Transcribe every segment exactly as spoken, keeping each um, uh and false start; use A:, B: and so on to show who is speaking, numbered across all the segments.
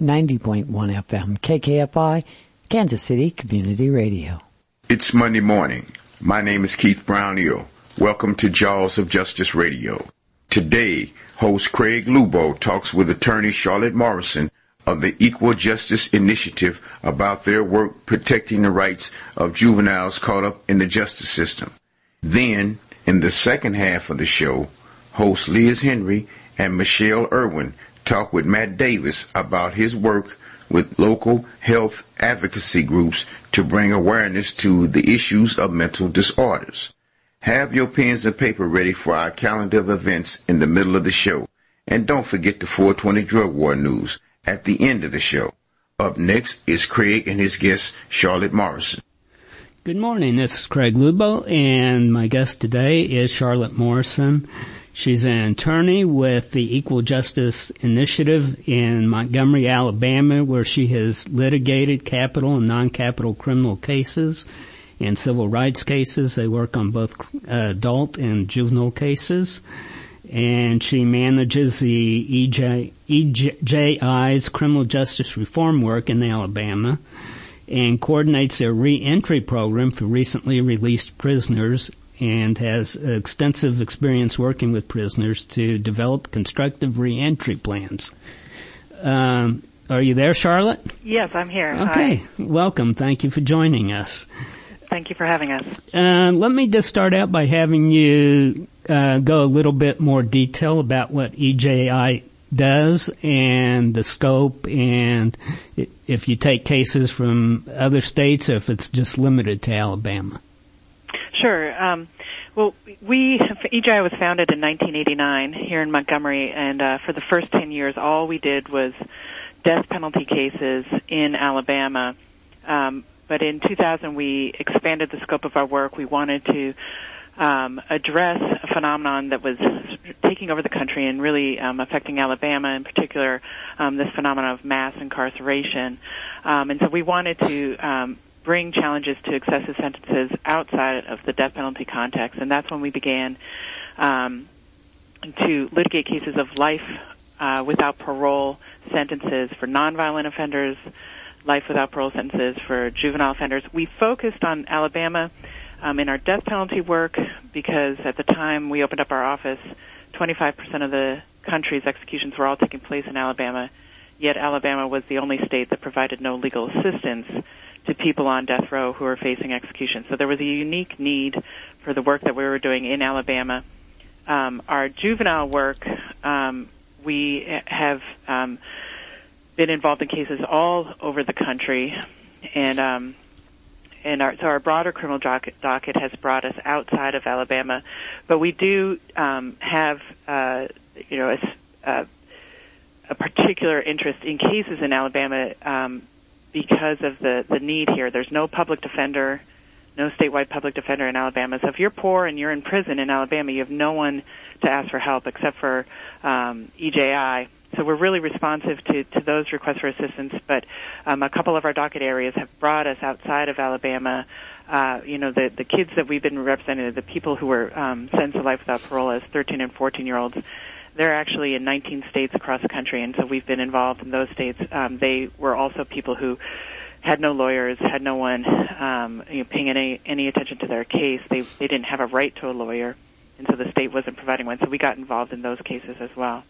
A: ninety point one F M, K K F I, Kansas City Community Radio.
B: It's Monday morning. My name is Keith Brown-Eel. Welcome to Jaws of Justice Radio. Today, host Craig Lubo talks with attorney Charlotte Morrison of the Equal Justice Initiative about their work protecting the rights of juveniles caught up in the justice system. Then, in the second half of the show, host Liz Henry and Michelle Irwin talk with Matt Davis about his work with local health advocacy groups to bring awareness to the issues of mental disorders. Have your pens and paper ready for our calendar of events in the middle of the show. And don't forget the four twenty Drug War News at the end of the show. Up next is Craig and his guest, Charlotte Morrison.
C: Good morning. This is Craig Lubo, and my guest today is Charlotte Morrison. She's an attorney with the Equal Justice Initiative in Montgomery, Alabama, where she has litigated capital and non-capital criminal cases and civil rights cases. They work on both adult and juvenile cases. And she manages the E J I's criminal justice reform work in Alabama and coordinates their re-entry program for recently released prisoners, and has extensive experience working with prisoners to develop constructive re-entry plans. Um, are you there, Charlotte?
D: Yes, I'm here.
C: Okay.
D: Hi.
C: Welcome. Thank you for joining us.
D: Thank you for having us.
C: Uh, let me just start out by having you uh, go a little bit more detail about what E J I does and the scope, and if you take cases from other states or if it's just limited to Alabama.
D: Sure. Um, well, we, E J I was founded in nineteen eighty-nine here in Montgomery, and uh, for the first ten years, all we did was death penalty cases in Alabama. Um, but in two thousand, we expanded the scope of our work. We wanted to um, address a phenomenon that was taking over the country and really um, affecting Alabama in particular, um, this phenomenon of mass incarceration. Um, and so we wanted to um, bring challenges to excessive sentences outside of the death penalty context, and that's when we began um, to litigate cases of life uh, without parole sentences for nonviolent offenders, life without parole sentences for juvenile offenders. We focused on Alabama um, in our death penalty work because at the time we opened up our office, twenty-five percent of the country's executions were all taking place in Alabama, yet Alabama was the only state that provided no legal assistance to people on death row who are facing execution. So there was a unique need for the work that we were doing in Alabama. Um, our juvenile work, um, we have um, been involved in cases all over the country, and um, and our, so our broader criminal docket, docket has brought us outside of Alabama, but we do um, have uh, you know a, a, a particular interest in cases in Alabama. Um, because of the, the need here. There's no public defender, no statewide public defender in Alabama. So if you're poor and you're in prison in Alabama, you have no one to ask for help except for um, E J I. So we're really responsive to, to those requests for assistance, but um, a couple of our docket areas have brought us outside of Alabama. Uh, you know, the, the kids that we've been representing, the people who were um, sentenced to life without parole as thirteen and fourteen-year-olds, they're actually in nineteen states across the country, and so we've been involved in those states. Um, they were also people who had no lawyers, had no one um, you know, paying any any attention to their case. They they didn't have a right to a lawyer, and so the state wasn't providing one. So we got involved in those cases as well.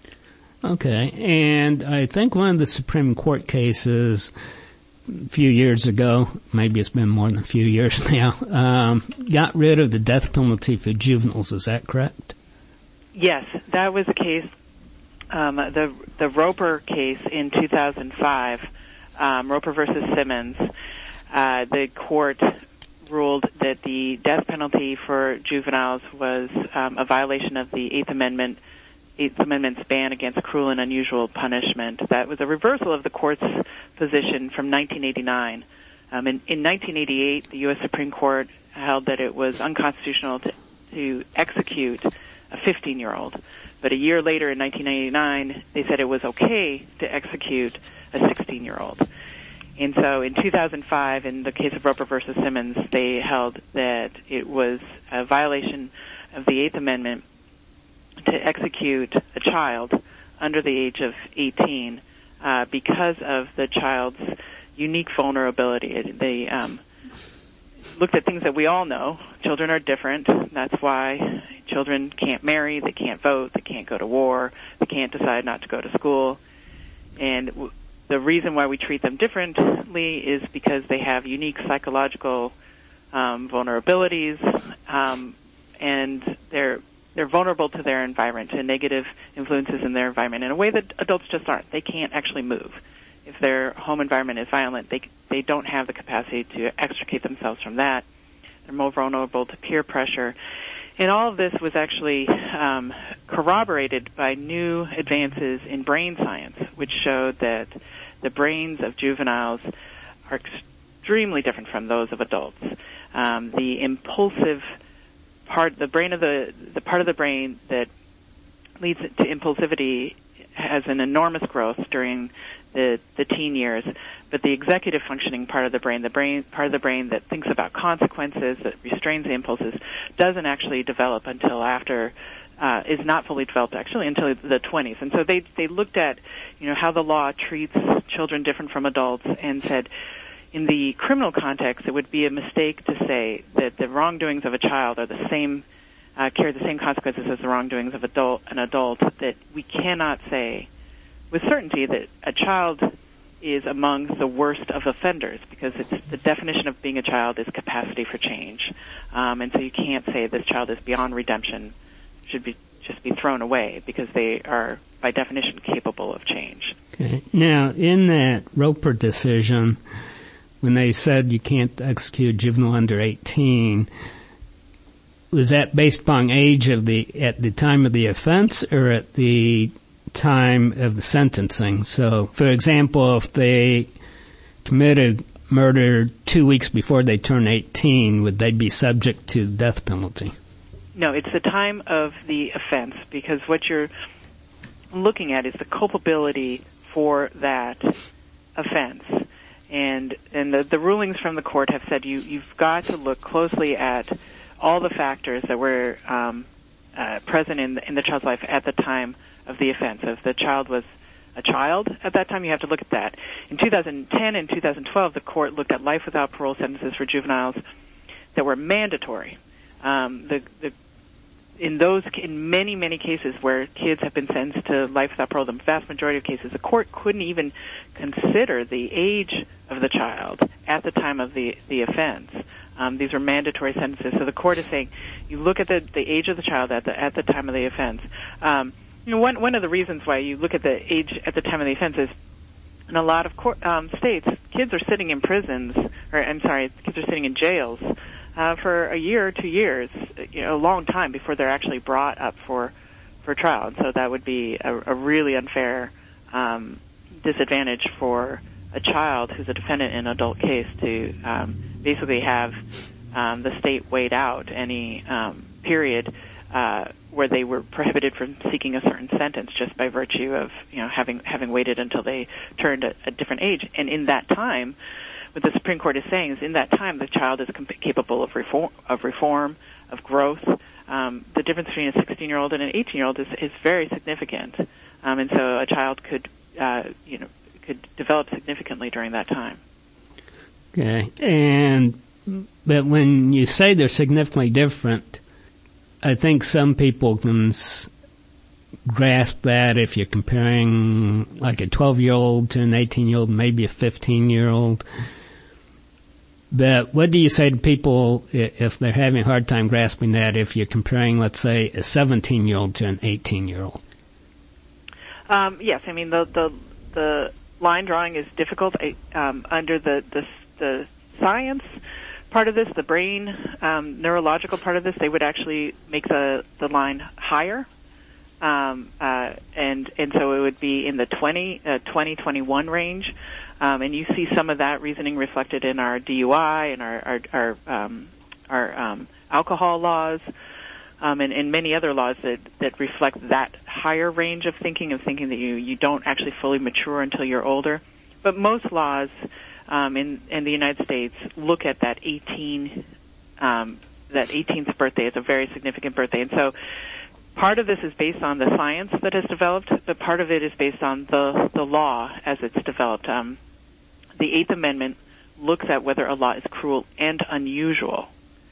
C: Okay, and I think one of the Supreme Court cases a few years ago, maybe it's been more than a few years now, um, got rid of the death penalty for juveniles. Is that correct?
D: Yes, that was the case, um, the the Roper case in two thousand five, um, Roper versus Simmons. Uh, the court ruled that the death penalty for juveniles was um, a violation of the Eighth Amendment, Eighth Amendment's ban against cruel and unusual punishment. That was a reversal of the court's position from nineteen eighty-nine. Um, in, in nineteen eighty-eight, the U S Supreme Court held that it was unconstitutional to, to execute a fifteen-year-old. But a year later, in nineteen eighty-nine, they said it was okay to execute a sixteen-year-old. And so in two thousand five, in the case of Roper versus Simmons, they held that it was a violation of the Eighth Amendment to execute a child under the age of eighteen uh, because of the child's unique vulnerability. They um, looked at things that we all know. Children are different. That's why children can't marry, they can't vote, they can't go to war, they can't decide not to go to school. And w- the reason why we treat them differently is because they have unique psychological um, vulnerabilities, um, and they're they're vulnerable to their environment, to negative influences in their environment in a way that adults just aren't. They can't actually move. If their home environment is violent, they they don't have the capacity to extricate themselves from that. They're more vulnerable to peer pressure. And all of this was actually um, corroborated by new advances in brain science, which showed that the brains of juveniles are extremely different from those of adults. Um, the impulsive part, the brain of the the part of the brain that leads to impulsivity has an enormous growth during the the teen years, but the executive functioning part of the brain, the brain part of the brain that thinks about consequences, that restrains the impulses, doesn't actually develop until after uh, is not fully developed actually until the twenties. And so they they looked at you know how the law treats children different from adults and said, in the criminal context, it would be a mistake to say that the wrongdoings of a child are the same, uh, carry the same consequences as the wrongdoings of adult, an adult, that we cannot say with certainty that a child is among the worst of offenders, because it's, the definition of being a child is capacity for change. Um, and so you can't say this child is beyond redemption, should be just be thrown away, because they are, by definition, capable of change.
C: Okay. Now, in that Roper decision, when they said you can't execute a juvenile under eighteen, was that based upon age of the at the time of the offense or at the time of the sentencing? So, for example, if they committed murder two weeks before they turn eighteen, would they be subject to the death penalty?
D: No, it's the time of the offense, because what you're looking at is the culpability for that offense. And and the, the rulings from the court have said you, you've got to look closely at all the factors that were um, uh, present in the, in the child's life at the time of the offense. If the child was a child at that time, you have to look at that. In two thousand ten and two thousand twelve, the court looked at life without parole sentences for juveniles that were mandatory. Um, the, the in those, in many, many cases where kids have been sentenced to life without parole, the vast majority of cases, the court couldn't even consider the age of the child at the time of the, the offense. Um, these are mandatory sentences. So the court is saying, you look at the, the age of the child at the, at the time of the offense. Um, you know, one, one of the reasons why you look at the age at the time of the offense is, in a lot of court, um, states, kids are sitting in prisons, or I'm sorry, kids are sitting in jails Uh, for a year or two years, you know, a long time before they're actually brought up for for trial. And so that would be a, a really unfair um, disadvantage for a child who's a defendant in an adult case to um, basically have um, the state wait out any um, period uh, where they were prohibited from seeking a certain sentence just by virtue of, you know, having having waited until they turned a, a different age. And in that time, what the Supreme Court is saying is, in that time, the child is comp- capable of reform, of reform, of growth. Um, the difference between a sixteen-year-old and an eighteen-year-old is, is very significant, um, and so a child could, uh, you know, could develop significantly during that time.
C: Okay, and but when you say they're significantly different, I think some people can s- grasp that if you're comparing like a twelve-year-old to an eighteen-year-old, maybe a fifteen-year-old. But what do you say to people if they're having a hard time grasping that if you're comparing, let's say, a seventeen-year-old to an eighteen-year-old?
D: Um, yes, I mean, the, the the line drawing is difficult. Um, under the, the, the science part of this, the brain um, neurological part of this, they would actually make the, the line higher. Um, uh, and, and so it would be in the twenty, uh, twenty, twenty-one range. Um, and you see some of that reasoning reflected in our D U I and our, our, our, um, our, um, alcohol laws, um, and, and many other laws that, that reflect that higher range of thinking, of thinking that you, you don't actually fully mature until you're older. But most laws, um, in, in the United States look at that eighteen, um, that eighteenth birthday as a very significant birthday. And so, part of this is based on the science that has developed, but part of it is based on the, the law as it's developed. Um, the Eighth Amendment looks at whether a law is cruel and unusual.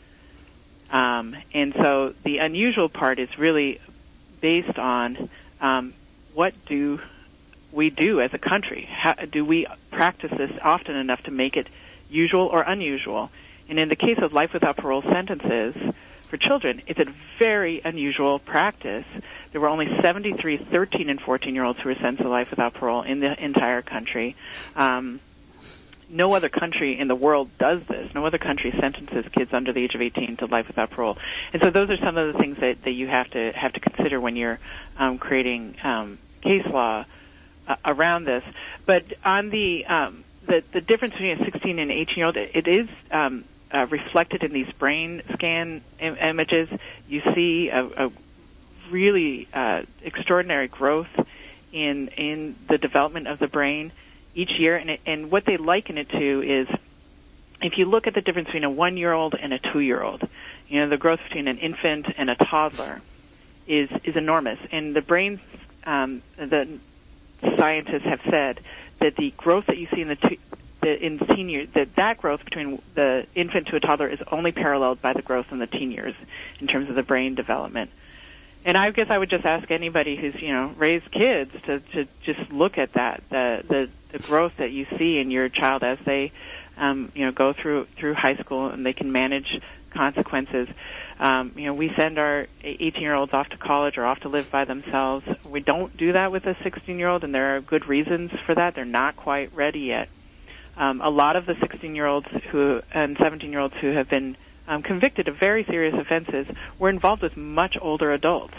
D: Um, and so the unusual part is really based on um, what do we do as a country? How, do we practice this often enough to make it usual or unusual? And in the case of life without parole sentences for children, it's a very unusual practice. There were only seventy-three thirteen and fourteen-year-olds who were sentenced to life without parole in the entire country. Um, no other country in the world does this. No other country sentences kids under the age of eighteen to life without parole. And so those are some of the things that, that you have to have to consider when you're um, creating um, case law uh, around this. But on the um, the, the difference between a sixteen and eighteen-year-old, it is um, uh, reflected in these brain scan im- images. You see a, a really uh, extraordinary growth in in the development of the brain each year, and, it, and what they liken it to is, if you look at the difference between a one-year-old and a two-year-old, you know, the growth between an infant and a toddler is is enormous. And the brain, um, the scientists have said that the growth that you see in the, t- the in teen years, that that growth between the infant to a toddler is only paralleled by the growth in the teen years in terms of the brain development. And I guess I would just ask anybody who's, you know, raised kids to, to just look at that, the, the, the growth that you see in your child as they, um, you know, go through, through high school and they can manage consequences. Um, you know, we send our eighteen-year-olds off to college or off to live by themselves. We don't do that with a sixteen-year-old, and there are good reasons for that. They're not quite ready yet. Um, a lot of the sixteen-year-olds who and seventeen-year-olds who have been Um, convicted of very serious offenses were involved with much older adults.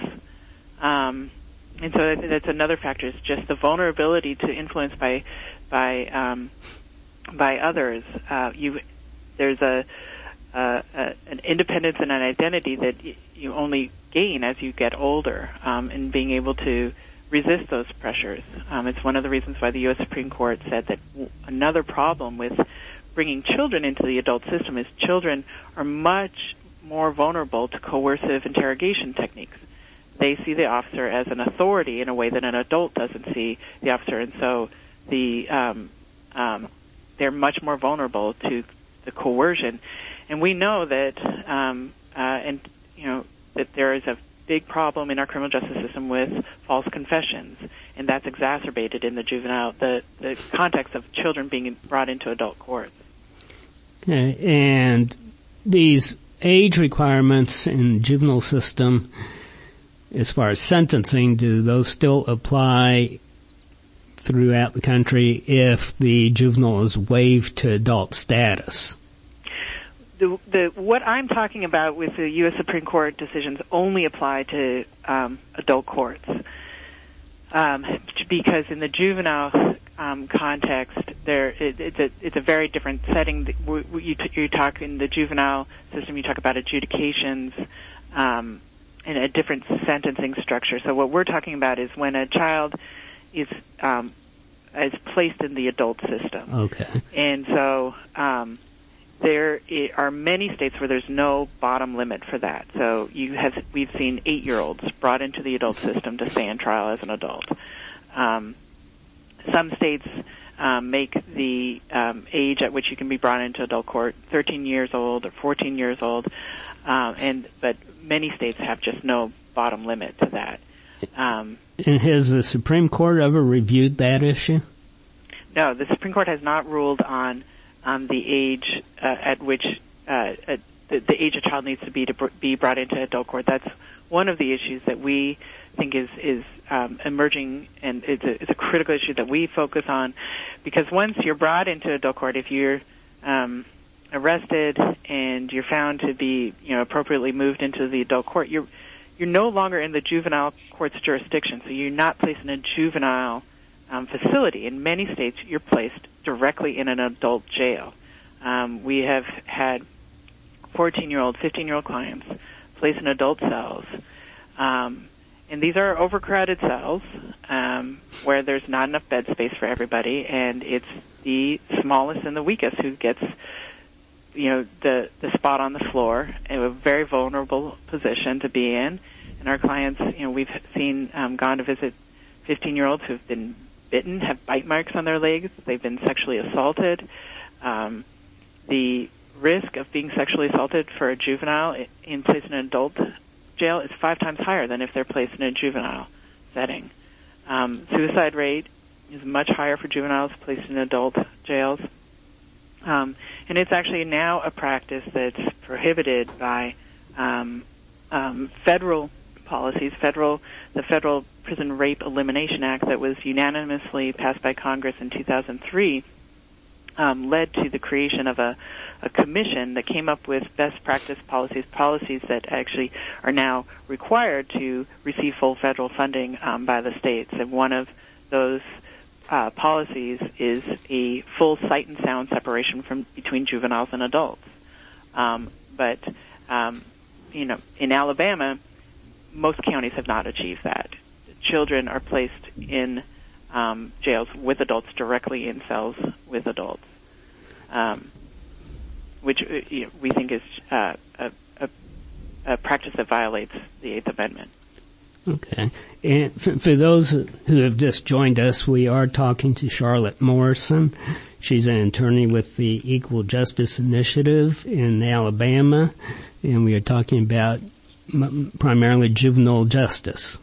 D: Um, and so that, that's another factor, is just the vulnerability to influence by by um, by others. Uh, you, there's a, a, a an independence and an identity that y- you only gain as you get older, um, and being able to resist those pressures. Um, it's one of the reasons why the U S Supreme Court said that w- another problem with bringing children into the adult system is children are much more vulnerable to coercive interrogation techniques. They see the officer as an authority in a way that an adult doesn't see the officer, and so the um, um, they're much more vulnerable to the coercion. And we know that, um, uh, and you know, that there is a big problem in our criminal justice system with false confessions, and that's exacerbated in the juvenile, the, the context of children being brought into adult courts.
C: Okay, and these age requirements in the juvenile system, as far as sentencing, do those still apply throughout the country if the juvenile is waived to adult status?
D: The, the, what I'm talking about with the U S Supreme Court decisions only apply to um, adult courts, um, because in the juvenile um, context, there it, it's a it's a very different setting. You, t- you talk in the juvenile system, you talk about adjudications um, and a different sentencing structure. So what we're talking about is when a child is um, is placed in the adult system.
C: Okay.
D: And so um, there are many states where there's no bottom limit for that. So you have we've seen eight-year-olds brought into the adult system to stand trial as an adult. Um, some states um, make the um, age at which you can be brought into adult court thirteen years old or fourteen years old, uh, and but many states have just no bottom limit to that. Um,
C: and has the Supreme Court ever reviewed that issue?
D: No, the Supreme Court has not ruled on um, the age uh, at which uh, uh, the, the age a child needs to be to br- be brought into adult court. That's one of the issues that we think is is um, emerging, and it's a, it's a critical issue that we focus on, because once you're brought into adult court, if you're um, arrested and you're found to be, you know, appropriately moved into the adult court, you're you're no longer in the juvenile court's jurisdiction, so you're not placed in a juvenile um, facility. In many states, you're placed directly in an adult jail. Um, we have had fourteen-year-old, fifteen-year-old clients placed in adult cells, um, and these are overcrowded cells um, where there's not enough bed space for everybody, and it's the smallest and the weakest who gets, you know, the, the spot on the floor, in a very vulnerable position to be in. and our clients, you know, we've seen um, gone to visit fifteen-year-olds who've been bitten, have bite marks on their legs, they've been sexually assaulted. Um, the risk of being sexually assaulted for a juvenile in placed in an adult jail is five times higher than if they're placed in a juvenile setting. Um, suicide rate is much higher for juveniles placed in adult jails. Um, and it's actually now a practice that's prohibited by um, um, federal policies, federal the Federal Prison Rape Elimination Act that was unanimously passed by Congress in two thousand three, um, led to the creation of a, a commission that came up with best practice policies, policies that actually are now required to receive full federal funding um, by the states. And one of those uh, policies is a full sight and sound separation from between juveniles and adults. Um, but um, you know, in Alabama, most counties have not achieved that. Children are placed in um, jails with adults, directly in cells with adults, um, which uh, you know, we think is uh, a, a, a practice that violates the Eighth Amendment.
C: Okay. And for, for those who have just joined us, we are talking to Charlotte Morrison. She's an attorney with the Equal Justice Initiative in Alabama, and we are talking about primarily juvenile justice.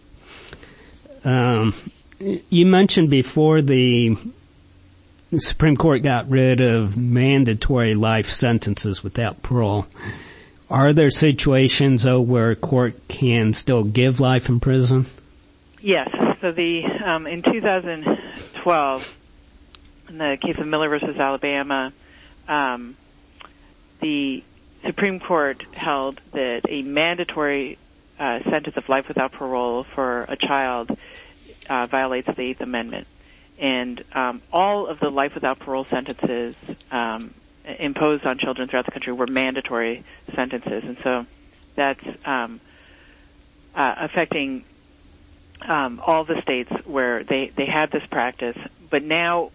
C: Um, you mentioned before the Supreme Court got rid of mandatory life sentences without parole. Are there situations, though, where a court can still give life in prison?
D: Yes. So the um, in two thousand twelve, in the case of Miller versus Alabama, um, the Supreme Court held that a mandatory uh, sentence of life without parole for a child uh, violates the Eighth Amendment. And um, all of the life without parole sentences um, imposed on children throughout the country were mandatory sentences. And so that's um, uh, affecting um, all the states where they, they had this practice. But now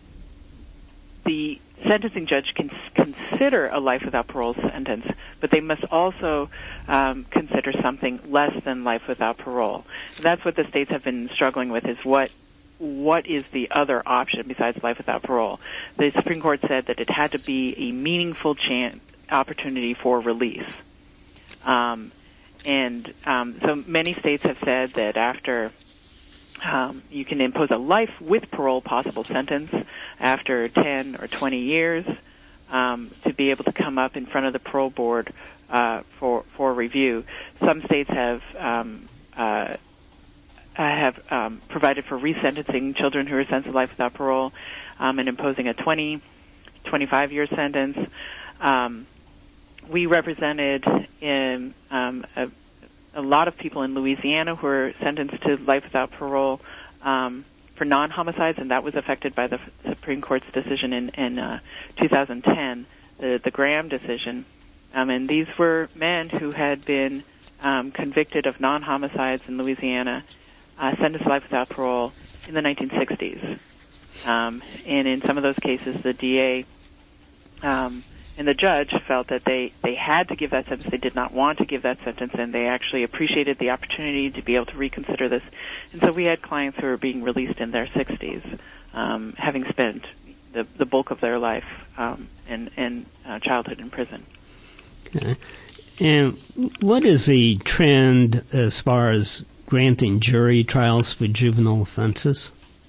D: the sentencing judge can consider a life without parole sentence, but they must also um, consider something less than life without parole. And that's what the states have been struggling with, is what what is the other option besides life without parole. The Supreme Court said that it had to be a meaningful chance, opportunity for release. Um, and um, so many states have said that after Um, you can impose a life with parole possible sentence after ten or twenty years um, to be able to come up in front of the parole board uh, for for review. Some states have um, uh, have um, provided for resentencing children who are sentenced to life without parole um, and imposing a twenty, twenty-five year sentence. Um, we represented in um, a a lot of people in Louisiana who were sentenced to life without parole um, for non-homicides, and that was affected by the Supreme Court's decision in, in uh, two thousand ten, the, the Graham decision. Um, and these were men who had been um, convicted of non-homicides in Louisiana, uh, sentenced to life without parole in the nineteen sixties. Um, and in some of those cases, the D A um, and the judge felt that they, they had to give that sentence. They did not want to give that sentence, and they actually appreciated the opportunity to be able to reconsider this. And so we had clients who were being released in their sixties, um, having spent the, the bulk of their life um, in, in uh, childhood in prison.
C: Okay. And what is the trend as far as granting jury trials for juvenile offenses?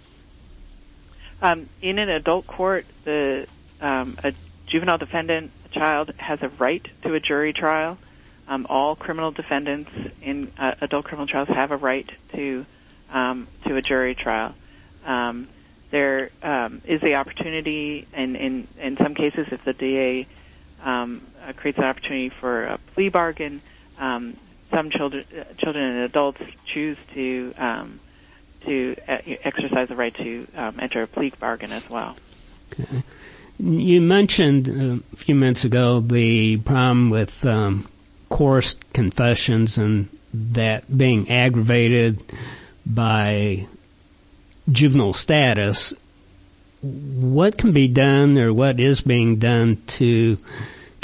D: Um, in an adult court, the um, a juvenile defendant, a child, has a right to a jury trial. Um, all criminal defendants in uh, adult criminal trials have a right to um, to a jury trial. Um, there um, is the opportunity, and in, in some cases, if the D A um, uh, creates an opportunity for a plea bargain, um, some children, uh, children and adults choose to um, to uh, exercise the right to um, enter a plea bargain as well.
C: Okay. You mentioned uh, a few minutes ago the problem with um, coerced confessions and that being aggravated by juvenile status. What can be done, or what is being done, to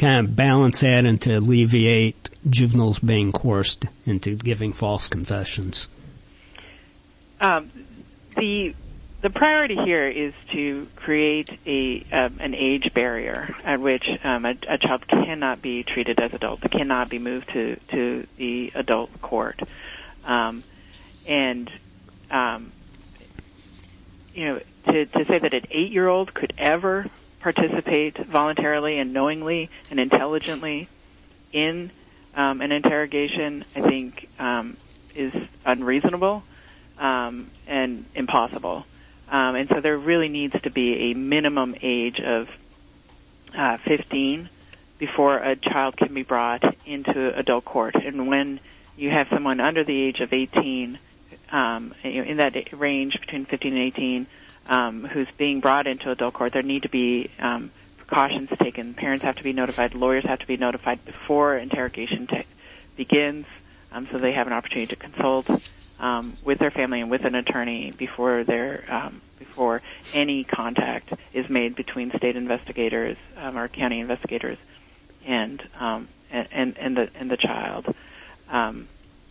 C: kind of balance that and to alleviate juveniles being coerced into giving false confessions?
D: Um, the the priority here is to create a um, an age barrier at which um, a, a child cannot be treated as adult, cannot be moved to, to the adult court. Um, and, um, you know, to, to say that an eight-year-old could ever participate voluntarily and knowingly and intelligently in um, an interrogation, I think, um, is unreasonable um, and impossible. Um, and so there really needs to be a minimum age of uh, fifteen before a child can be brought into adult court. And when you have someone under the age of eighteen, um, in that range between fifteen and eighteen, um, who's being brought into adult court, there need to be um, precautions taken. Parents have to be notified. Lawyers have to be notified before interrogation te- begins, um, so they have an opportunity to consult Um, with their family and with an attorney before their um, before any contact is made between state investigators um, or county investigators and um, and and the and the child. Um,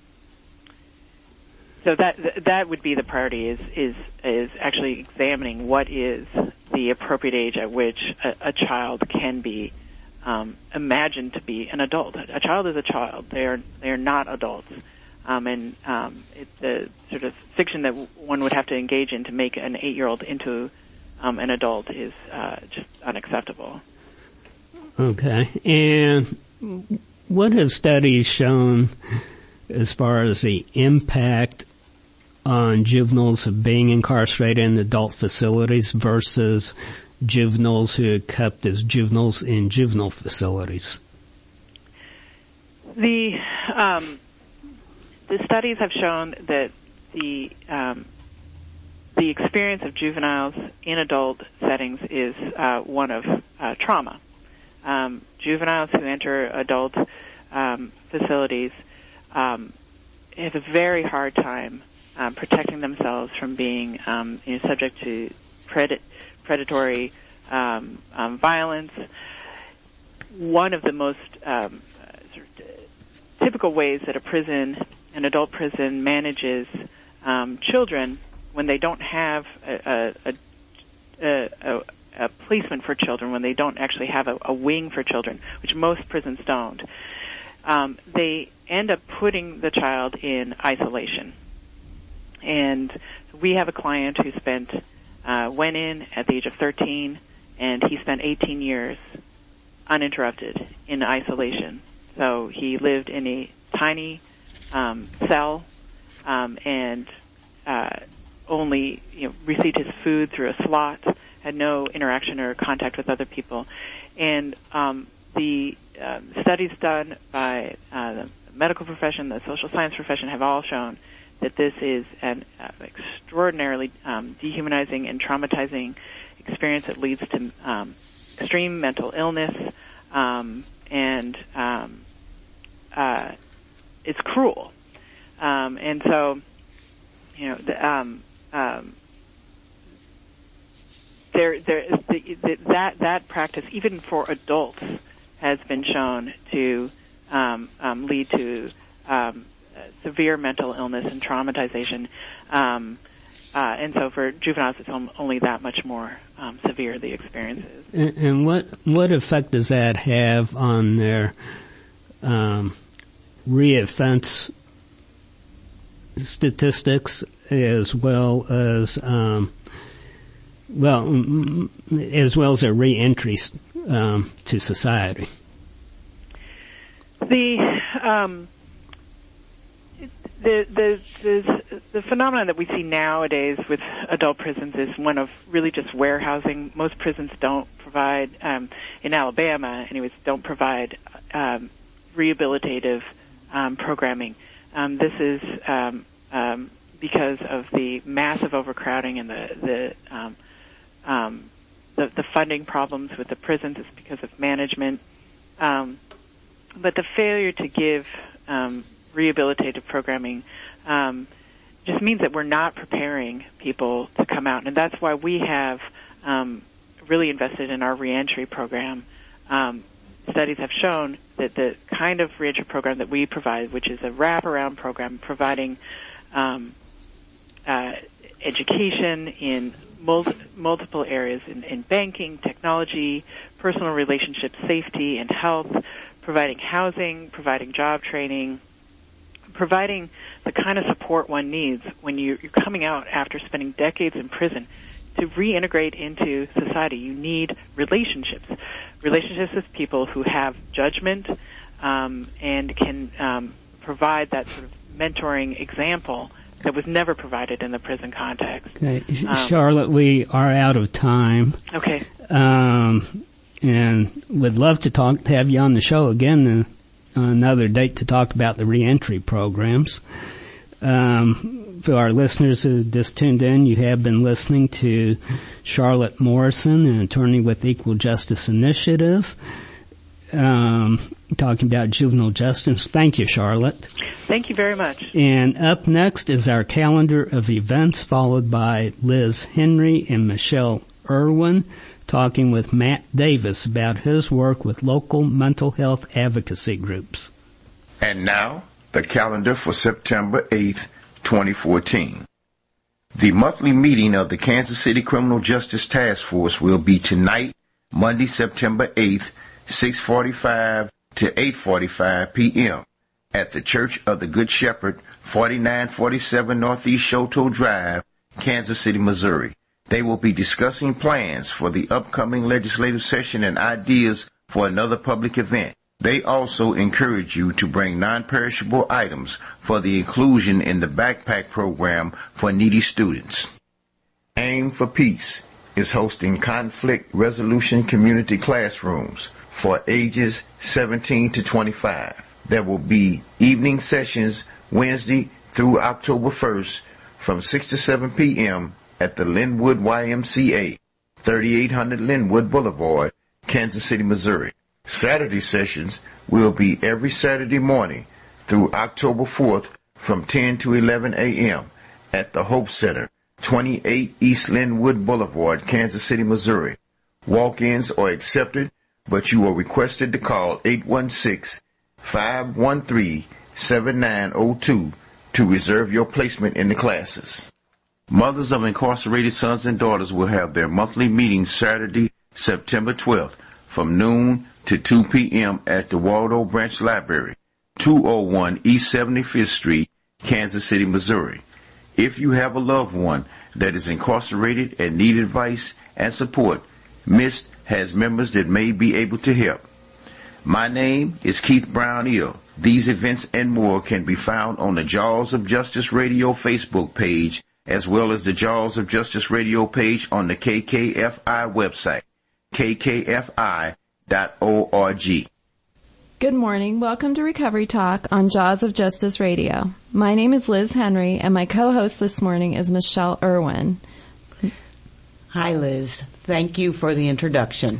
D: so that that would be the priority is is is actually examining what is the appropriate age at which a, a child can be um, imagined to be an adult. A child is a child. They are they are not adults. Um, and um, it's the sort of fiction that one would have to engage in to make an eight-year-old into um, an adult is uh, just unacceptable.
C: Okay. And what have studies shown as far as the impact on juveniles of being incarcerated in adult facilities versus juveniles who are kept as juveniles in juvenile facilities?
D: The... Um, The studies have shown that the um, the experience of juveniles in adult settings is uh, one of uh, trauma. Um, juveniles who enter adult um, facilities um, have a very hard time um, protecting themselves from being um, you know, subject to pred- predatory um, um, violence. One of the most um, sort of typical ways that a prison an adult prison manages um, children when they don't have a, a, a, a, a placement for children, when they don't actually have a, a wing for children, which most prisons don't. Um, they end up putting the child in isolation. And we have a client who spent uh, went in at the age of thirteen, and he spent eighteen years uninterrupted in isolation. So he lived in a tiny Um, cell, um, and uh, only you know, received his food through a slot, had no interaction or contact with other people. And um, the uh, studies done by uh, the medical profession, the social science profession, have all shown that this is an uh, extraordinarily um, dehumanizing and traumatizing experience that leads to um, extreme mental illness, um, and um, uh, it's cruel. Um, and so, you know, the, um, um, there, there, the, the, that, that practice, even for adults, has been shown to um, um, lead to um, severe mental illness and traumatization. Um, uh, and so for juveniles, it's only that much more um, severe, the experiences.
C: And, and what, what effect does that have on their um, reoffense statistics, as well as um, well as well as their reentry um, to society?
D: The um, the, the the the phenomenon that we see nowadays with adult prisons is one of really just warehousing. Most prisons don't provide, um, in Alabama, anyways, don't provide um, rehabilitative um, programming. Um, this is um, um, because of the massive overcrowding and the the, um, um, the the funding problems with the prisons. It's because of management, um, but the failure to give um, rehabilitative programming um, just means that we're not preparing people to come out, and that's why we have um, really invested in our reentry program. Um, studies have shown that the kind of reentry program that we provide, which is a wraparound program providing um, uh, education in mul- multiple areas, in, in banking, technology, personal relationships, safety, and health, providing housing, providing job training, providing the kind of support one needs when you're coming out after spending decades in prison to reintegrate into society. You need relationships, relationships with people who have judgment um, and can um, provide that sort of mentoring example that was never provided in the prison context.
C: Okay.
D: Um,
C: Charlotte, we are out of time.
D: Okay.
C: Um, and would love to talk, to have you on the show again uh, on another date to talk about the reentry programs. Um, for our listeners who just tuned in, you have been listening to Charlotte Morrison, an attorney with Equal Justice Initiative, um, talking about juvenile justice. Thank you, Charlotte.
D: Thank you very much.
C: And up next is our calendar of events, followed by Liz Henry and Michelle Irwin, talking with Matt Davis about his work with local mental health advocacy groups.
B: And now, the calendar for September eighth, twenty fourteen. The monthly meeting of the Kansas City Criminal Justice Task Force will be tonight, Monday, September eighth, six forty-five to eight forty-five p.m. at the Church of the Good Shepherd, forty-nine forty-seven Northeast Shoto Drive, Kansas City, Missouri. They will be discussing plans for the upcoming legislative session and ideas for another public event. They also encourage you to bring non-perishable items for the inclusion in the backpack program for needy students. Aim for Peace is hosting conflict resolution community classrooms for ages seventeen to twenty-five. There will be evening sessions Wednesday through October first from six to seven p.m. at the Linwood Y M C A, thirty-eight hundred Linwood Boulevard, Kansas City, Missouri. Saturday sessions will be every Saturday morning through October fourth from ten to eleven a.m. at the Hope Center, twenty-eight East Linwood Boulevard, Kansas City, Missouri. Walk-ins are accepted, but you are requested to call eight one six, five one three, seven nine zero two to reserve your placement in the classes. Mothers of incarcerated sons and daughters will have their monthly meeting Saturday, September twelfth from noon to two p.m. at the Waldo Branch Library, two oh one East seventy-fifth Street, Kansas City, Missouri. If you have a loved one that is incarcerated and need advice and support, MIST has members that may be able to help. My name is Keith Brown-Eel. These events and more can be found on the Jaws of Justice Radio Facebook page, as well as the Jaws of Justice Radio page on the K K F I website, k k f i dot org.
E: Good morning. Welcome to Recovery Talk on Jaws of Justice Radio. My name is Liz Henry, and my co-host this morning is Michelle Irwin.
F: Hi, Liz. Thank you for the introduction.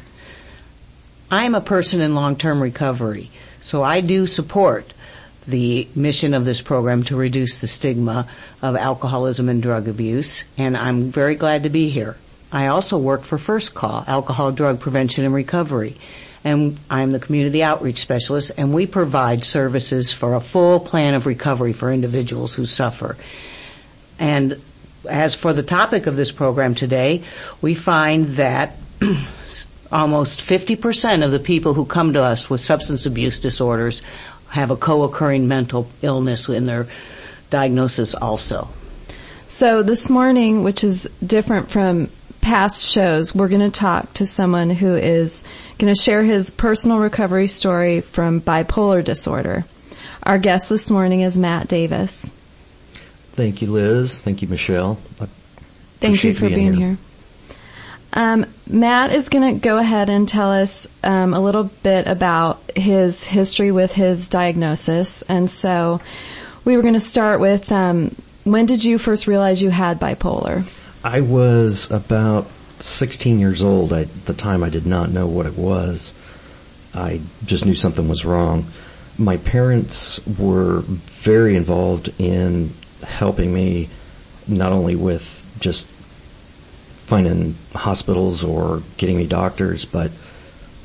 F: I am a person in long-term recovery, so I do support the mission of this program to reduce the stigma of alcoholism and drug abuse, and I'm very glad to be here. I also work for First Call, Alcohol, Drug Prevention, and Recovery, and I'm the community outreach specialist, and we provide services for a full plan of recovery for individuals who suffer. And as for the topic of this program today, we find that almost fifty percent of the people who come to us with substance abuse disorders have a co-occurring mental illness in their diagnosis also.
E: So this morning, which is different from past shows, we're going to talk to someone who is going to share his personal recovery story from bipolar disorder. Our guest this morning is Matt Davis.
G: Thank you, Liz. Thank you, Michelle. I
E: Thank you for being, being here. here. Um, Matt is going to go ahead and tell us um, a little bit about his history with his diagnosis. And so we were going to start with, um, when did you first realize you had bipolar?
G: I was about sixteen years old. At the time, I did not know what it was. I just knew something was wrong. My parents were very involved in helping me, not only with just finding hospitals or getting me doctors, but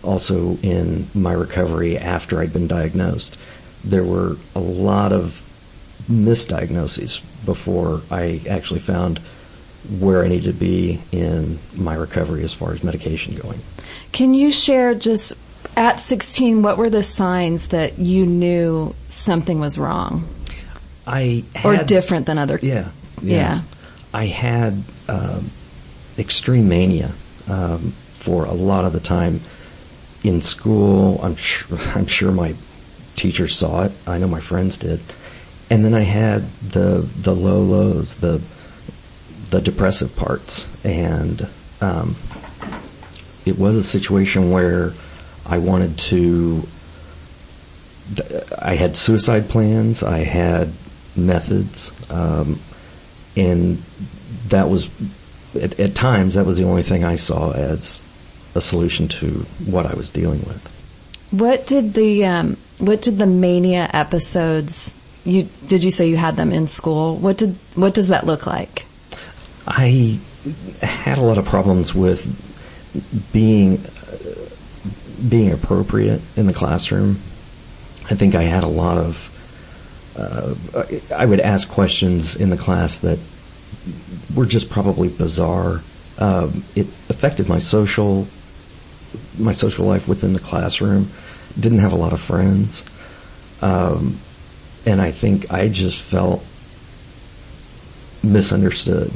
G: also in my recovery after I'd been diagnosed. There were a lot of misdiagnoses before I actually found where I needed to be in my recovery as far as medication going.
E: Can you share just at sixteen, what were the signs that you knew something was wrong?
G: I had,
E: or different than other.
G: Yeah,
E: yeah.
G: yeah. I had um, extreme mania um, for a lot of the time in school. I'm sure, I'm sure my teachers saw it. I know my friends did. And then I had the the low lows, the the depressive parts, and um, it was a situation where I wanted to. I had suicide plans. I had methods, um, and that was at, at times that was the only thing I saw as a solution to what I was dealing with.
E: What did the um, what did the mania episodes? You did you say you had them in school? What did what does that look like?
G: I had a lot of problems with being being appropriate in the classroom. I think I had a lot of, uh, I would ask questions in the class that were just probably bizarre. Um, it affected my social, my social life within the classroom. Didn't have a lot of friends. Um, and I think I just felt misunderstood.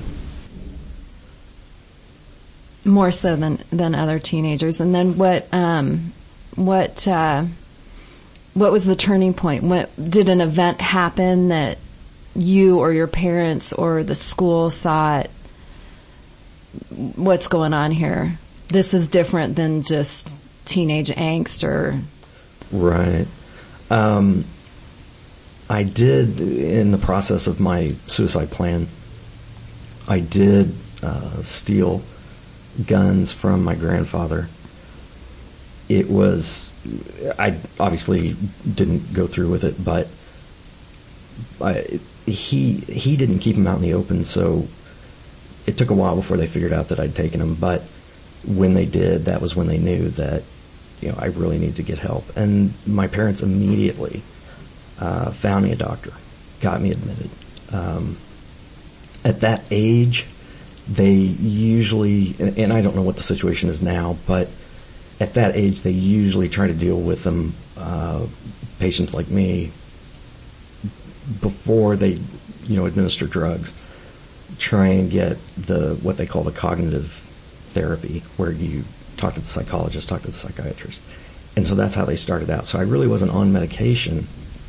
E: More so than, than other teenagers. And then what, um, what, uh, what was the turning point? What, did an event happen that you or your parents or the school thought, what's going on here? This is different than just teenage angst or...
G: Right. Um, I did, in the process of my suicide plan, I did uh, steal guns from my grandfather. It was, I obviously didn't go through with it, but I, he he didn't keep them out in the open, so it took a while before they figured out that I'd taken them. But when they did, that was when they knew that, you know, I really need to get help. And my parents immediately uh, found me a doctor, got me admitted. Um, at that age, they usually, and, and I don't know what the situation is now, but at that age, they usually try to deal with them, uh, patients like me, before they, you know, administer drugs. Try and get the what they call the cognitive therapy, where you talk to the psychologist, talk to the psychiatrist, and so that's how they started out. So I really wasn't on medication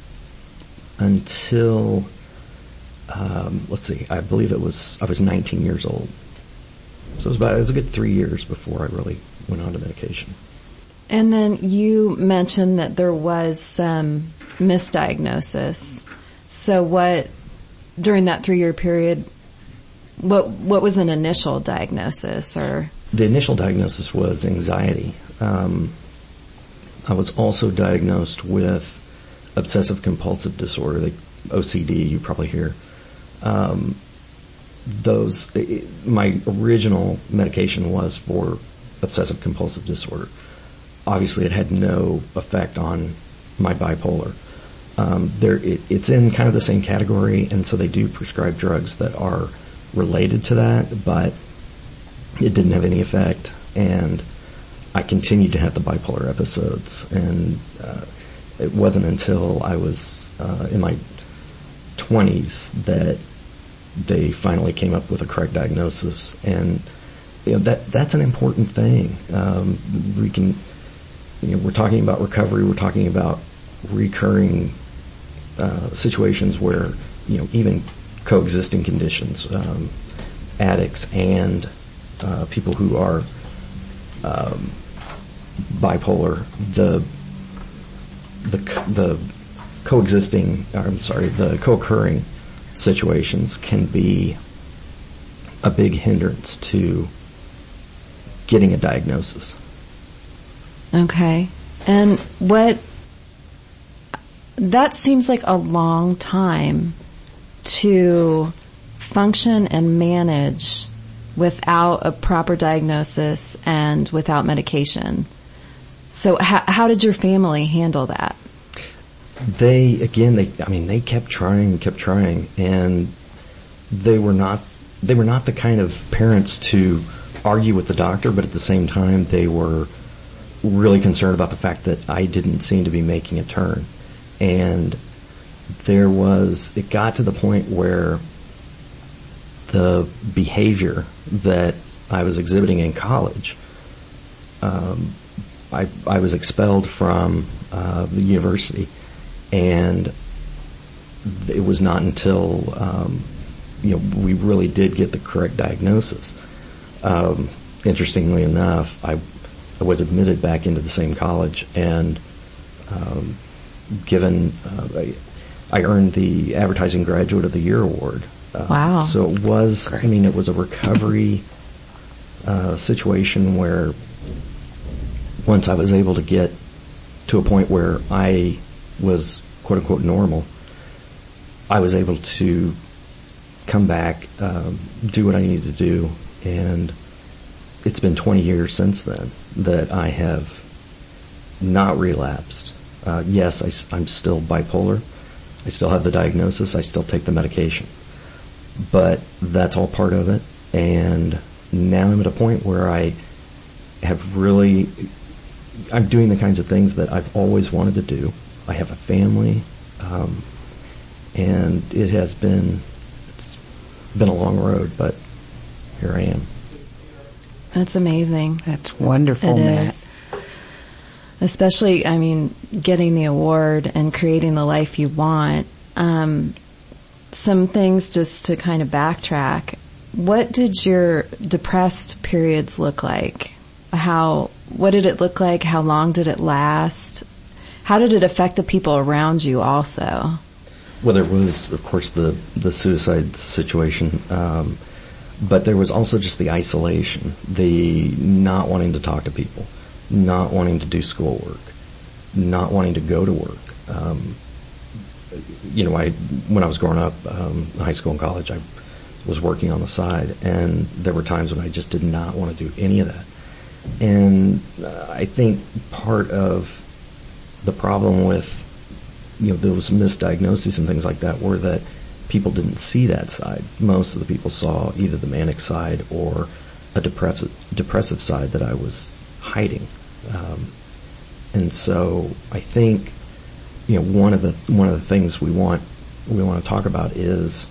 G: until, um, let's see, I believe it was I was nineteen years old. So it was about it was a good three years before I really went on to medication.
E: And then you mentioned that there was some misdiagnosis. So what, during that three-year period, what what was an initial diagnosis? Or
G: the initial diagnosis was anxiety. Um, I was also diagnosed with obsessive compulsive disorder, like O C D. You probably hear. Um, those it, my original medication was for obsessive compulsive disorder. Obviously, it had no effect on my bipolar. Um, there, it, it's in kind of the same category, and so they do prescribe drugs that are related to that, but it didn't have any effect, and I continued to have the bipolar episodes, and uh, it wasn't until I was uh, in my twenties that they finally came up with a correct diagnosis, and you know that that's an important thing. Um, we can, you know, we're talking about recovery, we're talking about recurring uh, situations where, you know, even coexisting conditions, um, addicts and uh, people who are um, bipolar, the the the coexisting, I'm sorry, the co-occurring situations can be a big hindrance to getting a diagnosis.
E: Okay. And what, that seems like a long time to function and manage without a proper diagnosis and without medication. So how, how did your family handle that?
G: They, again, they, I mean, they kept trying, kept trying, and they were not, they were not the kind of parents to argue with the doctor, but at the same time, they were really concerned about the fact that I didn't seem to be making a turn. And there was, it got to the point where the behavior that I was exhibiting in college, um, I, I was expelled from uh, the university, and it was not until um, you know we really did get the correct diagnosis. Um, interestingly enough, I, I was admitted back into the same college, and um, given uh, I, I earned the Advertising Graduate of the Year award. Uh,
E: wow!
G: So it was, I mean, it was a recovery uh, situation where once I was able to get to a point where I was quote unquote normal, I was able to come back, um, do what I needed to do, and it's been twenty years since then that I have not relapsed. Uh, yes, I, I'm still bipolar. I still have the diagnosis. I still take the medication. But that's all part of it. And now I'm at a point where I have really, I'm doing the kinds of things that I've always wanted to do. I have a family, um, and it has been, it's been a long road, but here I am.
E: That's amazing.
F: That's wonderful,
E: It
F: Matt.
E: is. Especially, I mean, getting the award and creating the life you want. Um, some things just to kind of backtrack. What did your depressed periods look like? How, what did it look like? How long did it last? How did it affect the people around you also?
G: Well, there was, of course, the, the suicide situation, um, but there was also just the isolation, the not wanting to talk to people, not wanting to do schoolwork, not wanting to go to work. Um, you know, I when I was growing up, um, in high school and college, I was working on the side, and there were times when I just did not want to do any of that. And uh, I think part of the problem with, you know, those misdiagnoses and things like that were that people didn't see that side. Most of the people saw either the manic side or a depressive depressive side that I was hiding. Um, and so I think, you know, one of the one of the things we want we want to talk about is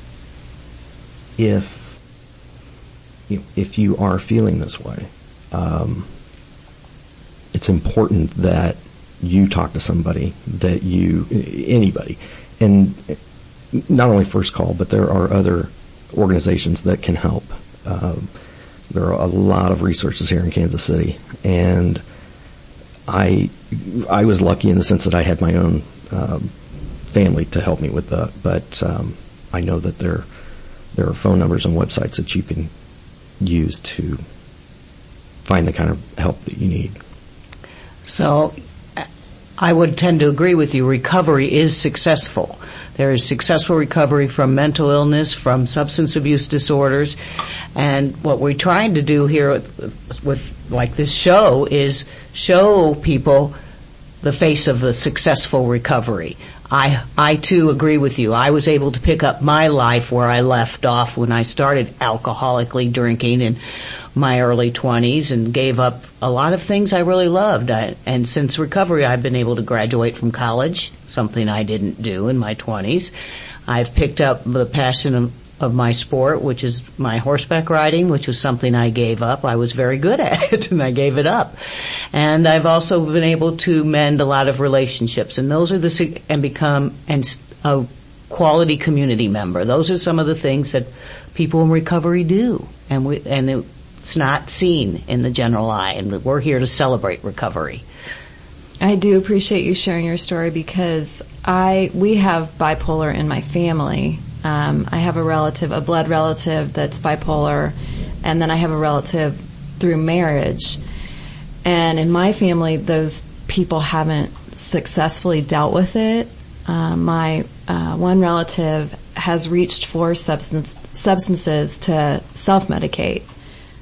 G: if you know, if you are feeling this way, um, it's important that you talk to somebody, that you anybody, and not only First Call, but there are other organizations that can help. Um, there are a lot of resources here in Kansas City, and I I was lucky in the sense that I had my own um, family to help me with that. But um, I know that there there are phone numbers and websites that you can use to find the kind of help that you need.
F: So I would tend to agree with you. Recovery is successful. There is successful recovery from mental illness, from substance abuse disorders. And what we're trying to do here with, with like this show is show people the face of a successful recovery. I, I too agree with you. I was able to pick up my life where I left off when I started alcoholically drinking in my early twenties and gave up a lot of things I really loved. I, and since recovery, I've been able to graduate from college, something I didn't do in my twenties. I've picked up the passion of, of my sport, which is my horseback riding, which was something I gave up. I was very good at it, and I gave it up. And I've also been able to mend a lot of relationships, and those are the and become and a quality community member. Those are some of the things that people in recovery do, and we and. It, It's not seen in the general eye, and we're here to celebrate recovery.
E: I do appreciate you sharing your story because I we have bipolar in my family. Um, I have a relative, a blood relative that's bipolar, and then I have a relative through marriage. And in my family, those people haven't successfully dealt with it. Uh, my uh, one relative has reached for substance substances to self-medicate.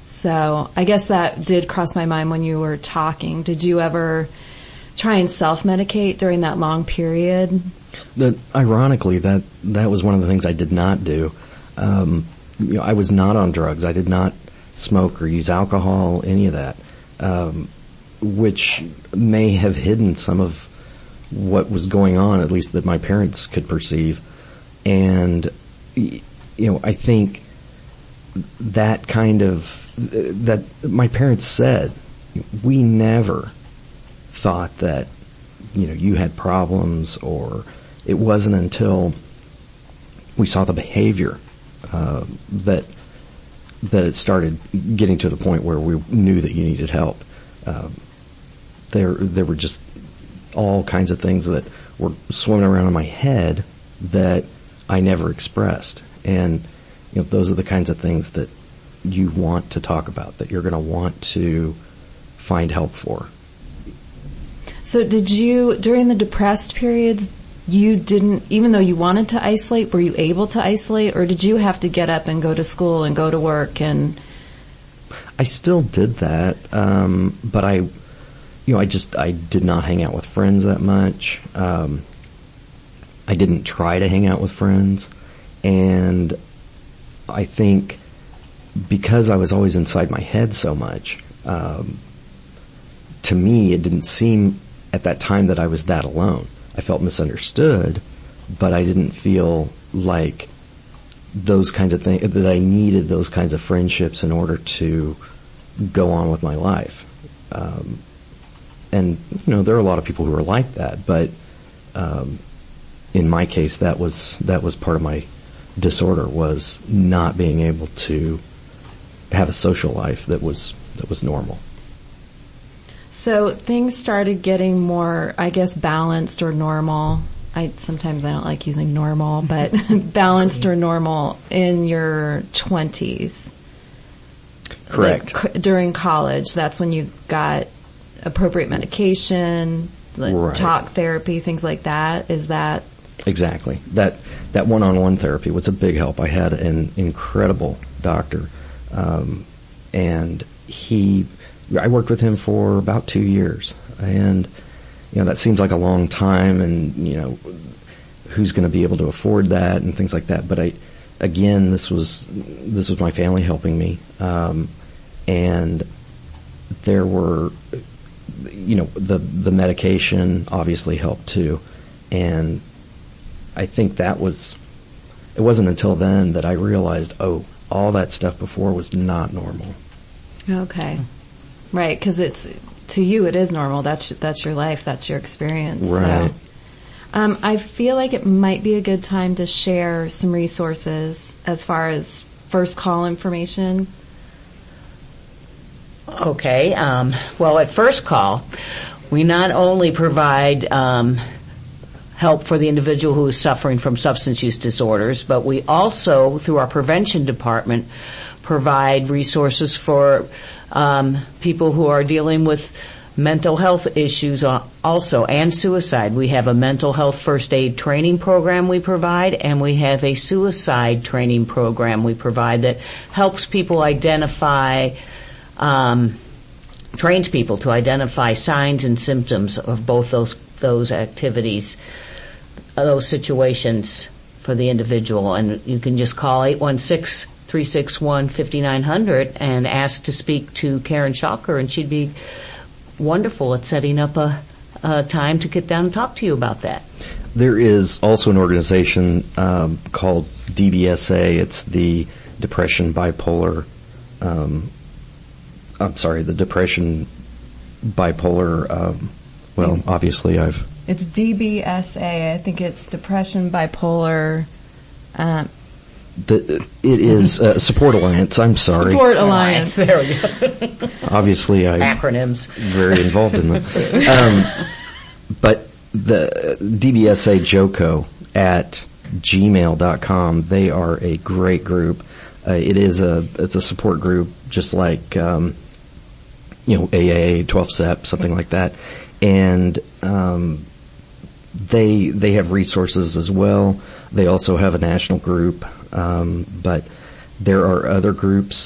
E: So I guess that did cross my mind when you were talking. Did you ever try and self-medicate during that long period?
G: The, ironically, that that was one of the things I did not do. Um, you know, I was not on drugs. I did not smoke or use alcohol, any of that, um, which may have hidden some of what was going on, at least that my parents could perceive. And, you know, I think that kind of, that my parents said, we never thought that, you know, you had problems, or it wasn't until we saw the behavior uh, that that it started getting to the point where we knew that you needed help. Um, there, there were just all kinds of things that were swimming around in my head that I never expressed, and you know, those are the kinds of things that you want to talk about, that you're going to want to find help for.
E: So did you, during the depressed periods, you didn't, even though you wanted to isolate, were you able to isolate, or did you have to get up and go to school and go to work? And
G: I still did that, um, but I, you know, I just, I did not hang out with friends that much. Um, I didn't try to hang out with friends, and I think because I was always inside my head so much, um, to me it didn't seem at that time that I was that alone. I felt misunderstood, but I didn't feel like those kinds of things, that I needed those kinds of friendships in order to go on with my life. Um, and, you know, there are a lot of people who are like that, but um, in my case, that was that was part of my disorder, was not being able to have a social life that was that was normal.
E: So things started getting more, I guess, balanced or normal. I sometimes I don't like using normal, but balanced or normal in your twenties.
G: Correct.
E: Like, c- during college, that's when you got appropriate medication, like
G: right.
E: talk therapy, things like that. Is that
G: exactly that? That one-on-one therapy was a big help. I had an incredible doctor, um, and he. I worked with him for about two years, and you know that seems like a long time, and you know who's going to be able to afford that and things like that. But I, again, this was this was my family helping me, um, and there were, you know, the the medication obviously helped too, and I think that was. It wasn't until then that I realized, oh, all that stuff before was not normal.
E: Okay. Right, because it's, to you it is normal. That's that's your life. That's your experience.
G: Right.
E: So, um, I feel like it might be a good time to share some resources as far as first call information.
F: Okay. Um, well, at First Call, we not only provide um, help for the individual who is suffering from substance use disorders, but we also, through our prevention department, provide resources for um, people who are dealing with mental health issues also, and suicide. We have a mental health first aid training program we provide, and we have a suicide training program we provide that helps people identify, um, trains people to identify signs and symptoms of both those those activities, those situations for the individual. And you can just call eight one six, three six one, five nine zero zero and ask to speak to Karen Schalker, and she'd be wonderful at setting up a, a time to get down and talk to you about that.
G: There is also an organization um, called D B S A. It's the Depression Bipolar, um, I'm sorry, the Depression Bipolar, um, well, obviously I've...
E: It's D B S A. I think it's Depression Bipolar... Um,
G: The, it is uh, Support Alliance. I'm sorry.
E: Support Alliance.
F: There we go.
G: Obviously, I'm
F: acronyms.
G: Very involved in them. Um, but the D B S A JOCO at gmail dot com. They are a great group. Uh, it is a it's a support group, just like um, you know A A, twelve step, something like that, and um, they they have resources as well. They also have a national group. Um, but there are other groups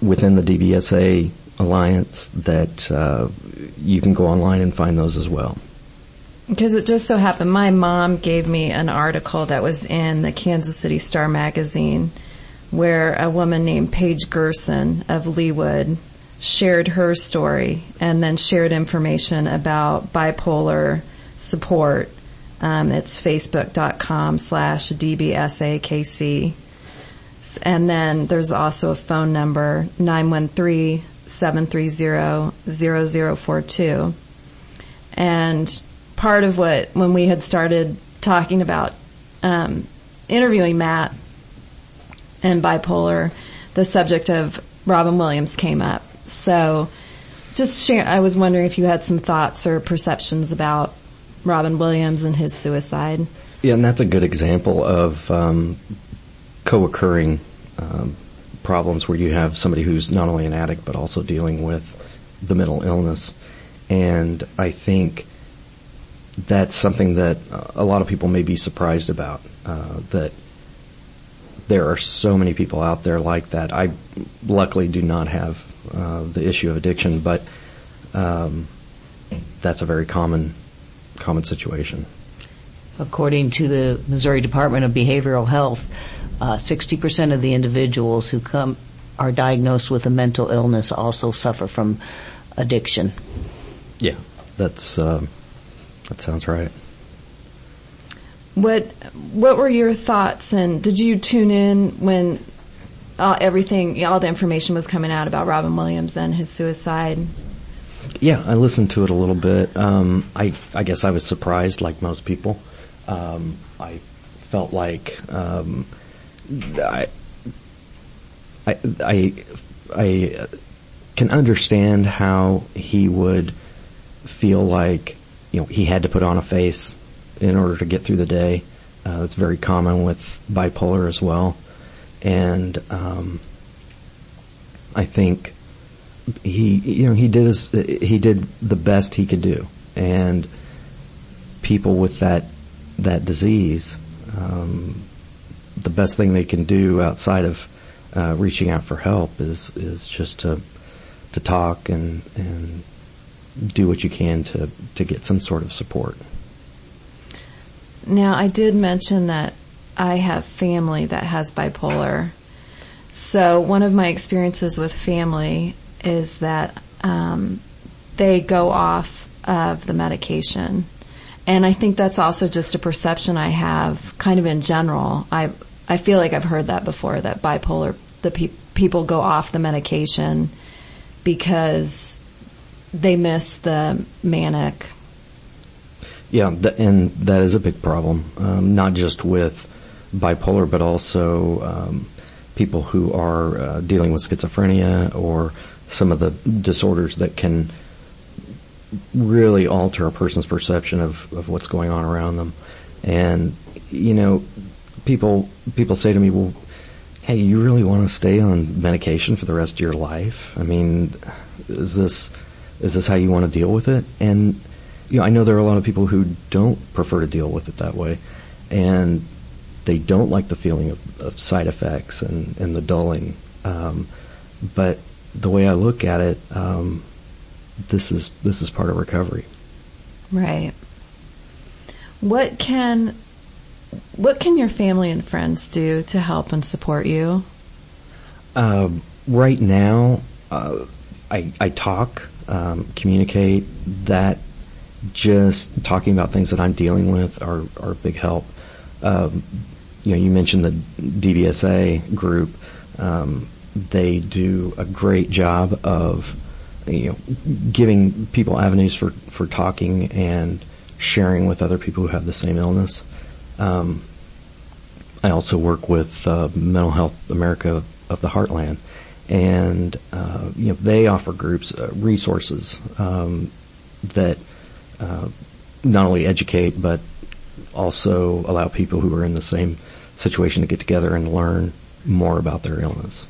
G: within the D B S A Alliance that uh, you can go online and find those as well.
E: Because it just so happened, my mom gave me an article that was in the Kansas City Star magazine where a woman named Paige Gerson of Leawood shared her story and then shared information about bipolar support. Um, it's facebook.com slash DBSAKC. And then there's also a phone number, nine one three, seven three zero, zero zero four two. And part of what, when we had started talking about um, interviewing Matt and bipolar, the subject of Robin Williams came up. So just share, I was wondering if you had some thoughts or perceptions about Robin Williams and his suicide.
G: Yeah, and that's a good example of um, co-occurring um, problems where you have somebody who's not only an addict but also dealing with the mental illness. And I think that's something that a lot of people may be surprised about, uh, that there are so many people out there like that. I luckily do not have uh, the issue of addiction, but um, that's a very common common situation.
F: According to the Missouri Department of Behavioral Health, uh, sixty percent of the individuals who come are diagnosed with a mental illness also suffer from addiction.
G: Yeah, that's uh, that sounds right.
E: What what were your thoughts, and did you tune in when uh, everything, all the information was coming out about Robin Williams and his suicide?
G: Yeah, I listened to it a little bit. Um, I I guess I was surprised, like most people. Um, I felt like um, I, I I I can understand how he would feel like, you know, he had to put on a face in order to get through the day. Uh, it's very common with bipolar as well. And um, I think he, you know, he did his, he did the best he could do. And people with that that disease, um, the best thing they can do outside of uh, reaching out for help is is just to to talk and and do what you can to to get some sort of support.
E: Now, I did mention that I have family that has bipolar. So one of my experiences with family is that um, they go off of the medication. And I think that's also just a perception I have kind of in general. I I feel like I've heard that before, that bipolar, the pe- people go off the medication because they miss the manic.
G: Yeah, th- and that is a big problem, um, not just with bipolar, but also um, people who are uh, dealing with schizophrenia or some of the disorders that can really alter a person's perception of, of what's going on around them. And, you know, people people say to me, well, hey, you really want to stay on medication for the rest of your life? I mean, is this is this how you want to deal with it? And, you know, I know there are a lot of people who don't prefer to deal with it that way, and they don't like the feeling of, of side effects and, and the dulling. Um, but the way I look at it, um, this is this is part of recovery.
E: Right. What can what can your family and friends do to help and support you?
G: Uh, right now, uh, I, I talk, um, communicate. That just talking about things that I'm dealing with are, are a big help. Um, you know, you mentioned the D B S A group. Um, they do a great job of, you know, giving people avenues for, for talking and sharing with other people who have the same illness. Um, I also work with uh, Mental Health America of the Heartland, and uh, you know, they offer groups uh, resources um, that uh, not only educate but also allow people who are in the same situation to get together and learn more about their illness.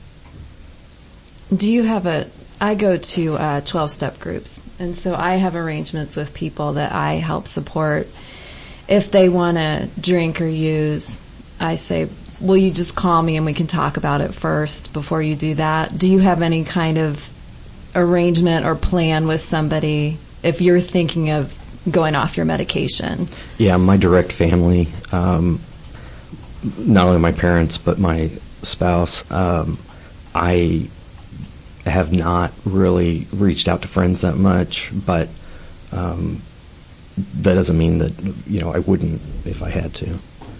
E: Do you have a I go to uh, twelve-step groups, and so I have arrangements with people that I help support. If they want to drink or use, I say, will you just call me and we can talk about it first before you do that? Do you have any kind of arrangement or plan with somebody if you're thinking of going off your medication?
G: Yeah, my direct family, um, not only my parents, but my spouse, um, I have not really reached out to friends that much, but um, that doesn't mean that, you know, I wouldn't if I had to.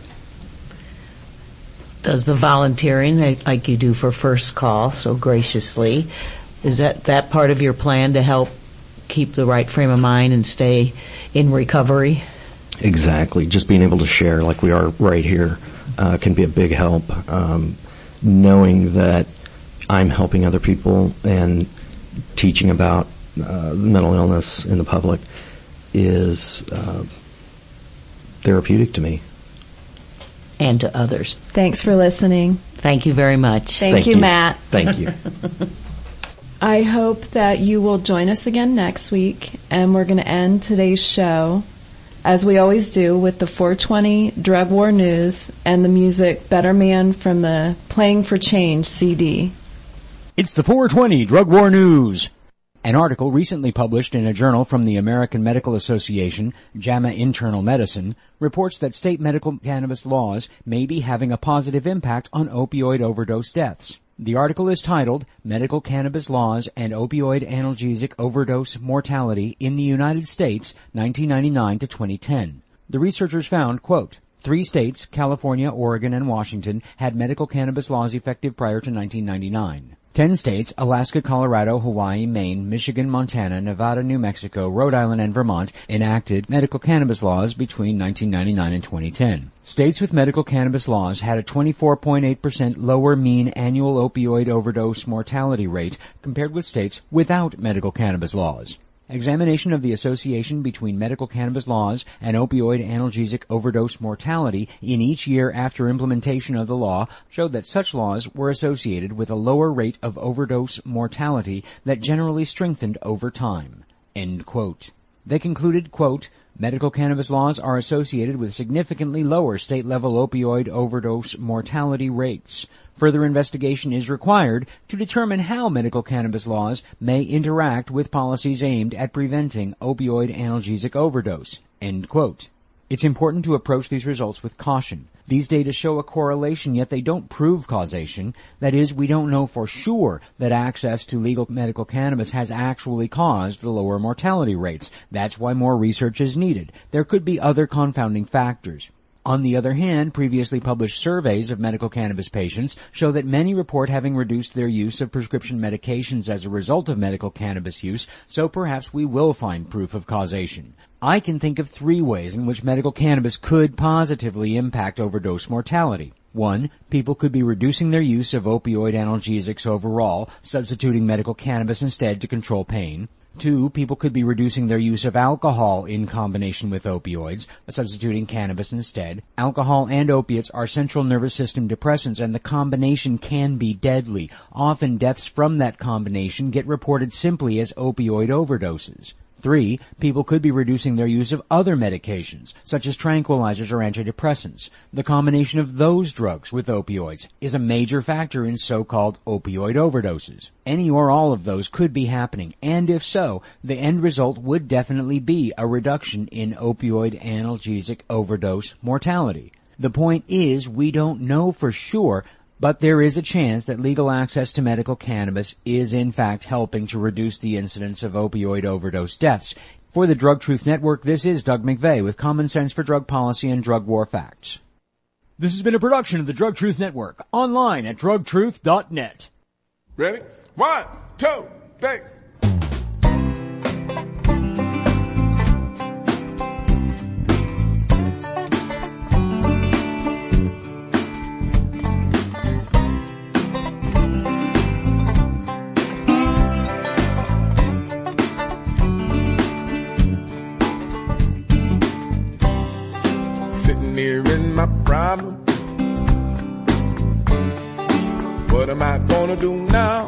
F: Does the volunteering that, like you do for First Call so graciously, is that that part of your plan to help keep the right frame of mind and stay in recovery? Exactly. Just being able to share like we are right here uh, can be a big help. Um, knowing that I'm helping other people and teaching about uh, mental illness in the public is uh, therapeutic to me. And to others.
E: Thanks for listening.
F: Thank you very much.
E: Thank, Thank you, you, Matt.
G: Thank you.
E: I hope that you will join us again next week, and we're going to end today's show, as we always do, with the four twenty Drug War News and the music Better Man from the Playing for Change C D.
H: It's the four twenty Drug War News. An article recently published in a journal from the American Medical Association, JAMA Internal Medicine, reports that state medical cannabis laws may be having a positive impact on opioid overdose deaths. The article is titled, Medical Cannabis Laws and Opioid Analgesic Overdose Mortality in the United States, nineteen ninety-nine to twenty ten. The researchers found, quote, three states, California, Oregon, and Washington, had medical cannabis laws effective prior to nineteen ninety-nine. Ten states, Alaska, Colorado, Hawaii, Maine, Michigan, Montana, Nevada, New Mexico, Rhode Island, and Vermont enacted medical cannabis laws between nineteen ninety-nine and twenty ten. States with medical cannabis laws had a twenty-four point eight percent lower mean annual opioid overdose mortality rate compared with states without medical cannabis laws. Examination of the association between medical cannabis laws and opioid analgesic overdose mortality in each year after implementation of the law showed that such laws were associated with a lower rate of overdose mortality that generally strengthened over time. End quote. They concluded, quote, medical cannabis laws are associated with significantly lower state-level opioid overdose mortality rates. Further investigation is required to determine how medical cannabis laws may interact with policies aimed at preventing opioid analgesic overdose. End quote. It's important to approach these results with caution. These data show a correlation, yet they don't prove causation. That is, we don't know for sure that access to legal medical cannabis has actually caused the lower mortality rates. That's why more research is needed. There could be other confounding factors. On the other hand, previously published surveys of medical cannabis patients show that many report having reduced their use of prescription medications as a result of medical cannabis use, so perhaps we will find proof of causation. I can think of three ways in which medical cannabis could positively impact overdose mortality. One, people could be reducing their use of opioid analgesics overall, substituting medical cannabis instead to control pain. Two, people could be reducing their use of alcohol in combination with opioids, substituting cannabis instead. Alcohol and opiates are central nervous system depressants, and the combination can be deadly. Often deaths from that combination get reported simply as opioid overdoses. Three, people could be reducing their use of other medications, such as tranquilizers or antidepressants. The combination of those drugs with opioids is a major factor in so-called opioid overdoses. Any or all of those could be happening, and if so, the end result would definitely be a reduction in opioid analgesic overdose mortality. The point is, we don't know for sure, but there is a chance that legal access to medical cannabis is in fact helping to reduce the incidence of opioid overdose deaths. For the Drug Truth Network, this is Doug McVeigh with Common Sense for Drug Policy and Drug War Facts. This has been a production of the Drug Truth Network, online at drug truth dot net.
I: Ready? One, two, three. Here in my problem. What am I gonna do now?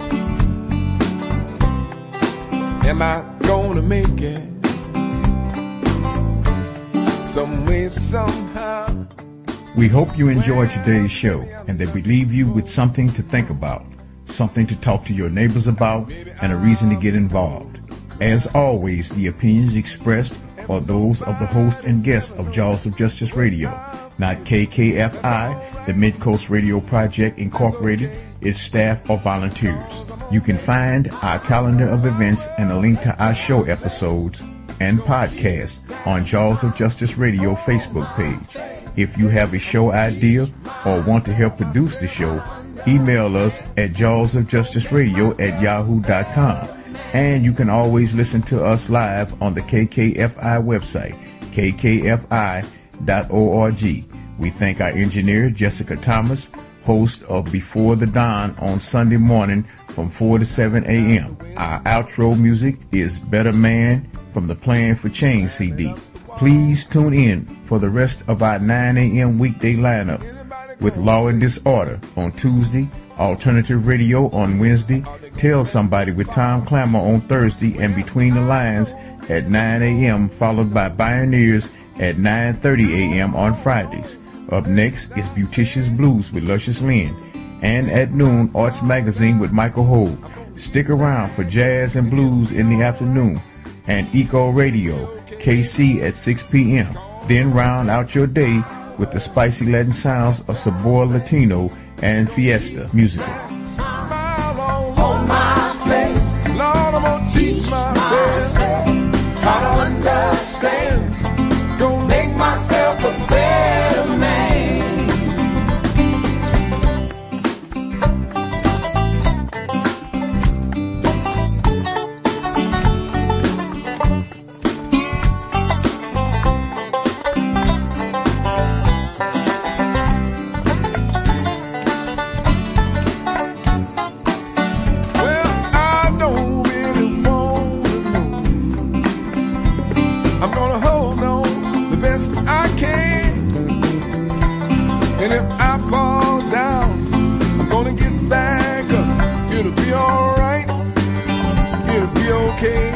I: Am I gonna make it? Some way, somehow.
B: We hope you enjoyed today's show and that we leave you with something to think about, something to talk to your neighbors about, and a reason to get involved. As always, the opinions expressed are those of the host and guests of Jaws of Justice Radio, not K K F I, the Mid-Coast Radio Project Incorporated, its staff, or volunteers. You can find our calendar of events and a link to our show episodes and podcasts on Jaws of Justice Radio Facebook page. If you have a show idea or want to help produce the show, email us at jawsofjusticeradio at yahoo dot com. And you can always listen to us live on the K K F I website, k k f i dot org. We thank our engineer, Jessica Thomas, host of Before the Dawn on Sunday morning from four to seven a.m. Our outro music is Better Man from the Plan for Change C D. Please tune in for the rest of our nine a.m. weekday lineup with Law and Disorder on Tuesday, Alternative Radio on Wednesday, Tell Somebody with Tom Clammer on Thursday, and Between the Lines at nine a.m. followed by Pioneers at nine thirty a.m. on Fridays. Up next is Beautician's Blues with Luscious Lynn, and at noon, Arts Magazine with Michael Hogue. Stick around for Jazz and Blues in the afternoon, and Eco Radio, K C at six p.m. Then round out your day with the spicy Latin sounds of Sabor Latino and Fiesta Musical.
I: Smile all on my face. Lord, I'm gonna teach myself how to understand. Gonna make myself a better man. Okay.